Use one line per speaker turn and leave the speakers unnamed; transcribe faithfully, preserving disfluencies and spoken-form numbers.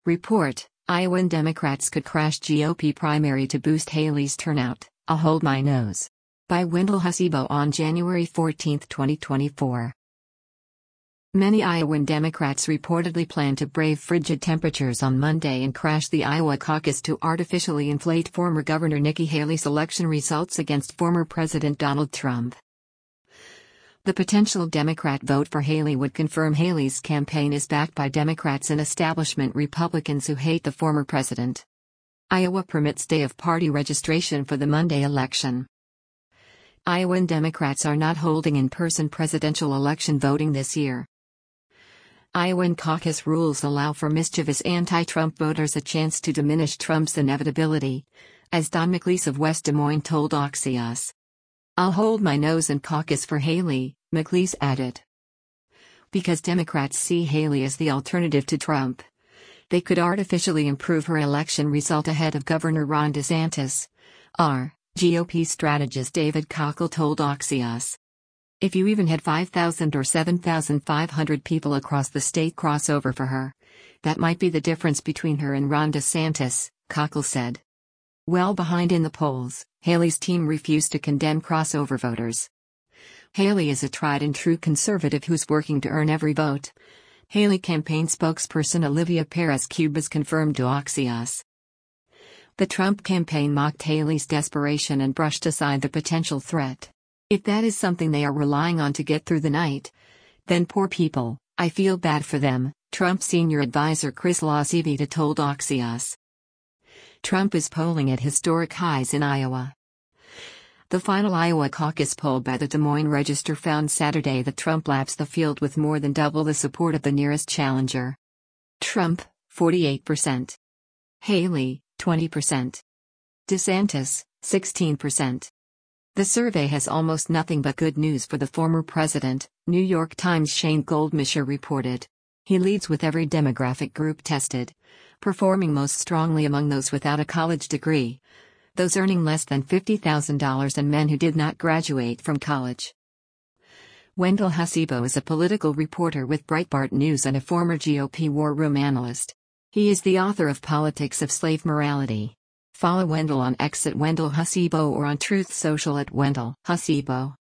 Report: Iowan Democrats could crash G O P primary to boost Haley's turnout. I'll hold my nose. By Wendell Hasibo on January fourteenth, twenty twenty-four. Many Iowan Democrats reportedly plan to brave frigid temperatures on Monday and crash the Iowa caucus to artificially inflate former Governor Nikki Haley's election results against former President Donald Trump. The potential Democrat vote for Haley would confirm Haley's campaign is backed by Democrats and establishment Republicans who hate the former president. Iowa permits day-of-party registration for the Monday election. Iowan Democrats are not holding in-person presidential election voting this year. Iowan caucus rules allow for mischievous anti-Trump voters a chance to diminish Trump's inevitability, as Don McLeese of West Des Moines told Axios. I'll hold my nose and caucus for Haley, McLeese added. Because Democrats see Haley as the alternative to Trump, they could artificially improve her election result ahead of Governor Ron DeSantis. R. G O P strategist David Cockle told Axios. If you even had five thousand or seven thousand five hundred people across the state cross over for her, that might be the difference between her and Ron DeSantis, Cockle said. Well behind in the polls, Haley's team refused to condemn crossover voters. Haley is a tried-and-true conservative who's working to earn every vote. Haley campaign spokesperson Olivia Perez-Cubas confirmed to Axios. The Trump campaign mocked Haley's desperation and brushed aside the potential threat. If that is something they are relying on to get through the night, then poor people, I feel bad for them, Trump senior advisor Chris LaCivita told Axios. Trump is polling at historic highs in Iowa. The final Iowa caucus poll by the Des Moines Register found Saturday that Trump laps the field with more than double the support of the nearest challenger. Trump, forty-eight percent. Haley, twenty percent. DeSantis, sixteen percent. The survey has almost nothing but good news for the former president, New York Times' Shane Goldmischer reported. He leads with every demographic group tested, performing most strongly among those without a college degree, those earning less than fifty thousand dollars and men who did not graduate from college. Wendell Hasibo is a political reporter with Breitbart News and a former G O P war room analyst. He is the author of Politics of Slave Morality. Follow Wendell on X at Wendell Hasibo or on Truth Social at Wendell Hasibo.